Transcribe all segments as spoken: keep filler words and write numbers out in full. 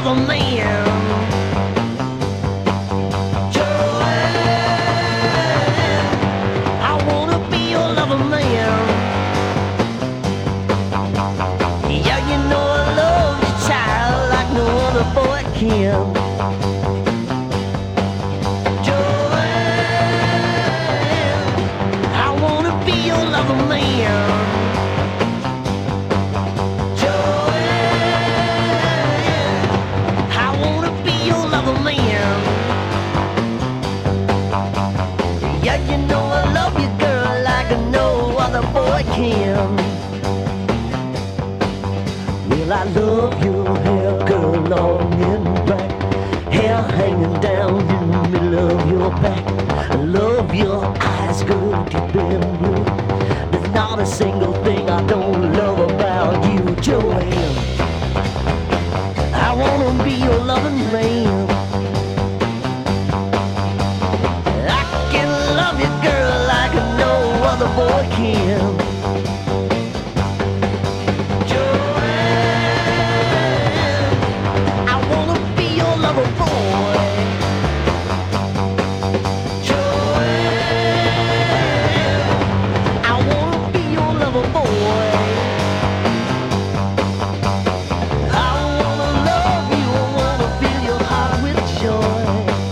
lover man. Joanne, I wanna be your lover man. Yeah, you know I love you, child, like no other boy can. Joanne, I wanna be your lover man. Joanne, I wanna be your lover man. Yeah, you know I love you, girl, like no other boy can. Well, I love your hair, girl, long and black, hair hanging down in the middle of your back. I love your eyes, girl, deep and blue. There's not a single thing I don't love about you, Joanne. I wanna be your loving man. I can love you, girl, like no other boy can. Joanne, I wanna be your lover boy. Joanne, I wanna be your lover boy. I wanna love you, I wanna fill your heart with joy.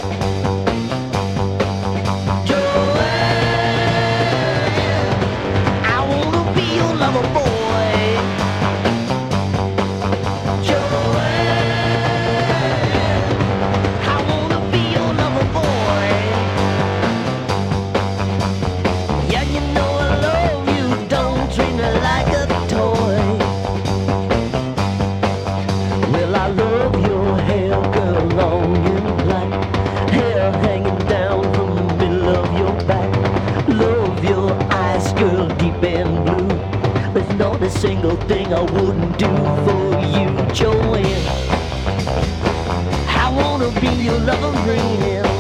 Joanne, I wanna be your lover boy. Joanne, I wanna be your lover boy. Yeah, you know I love you, don't treat me like a toy. Well, I love your hair, girl, long and black, hair hanging down from the middle of your back. Love your eyes, girl, deep and blue. There's not a single thing I wouldn't do for you, Joanne. I wanna be your lover man.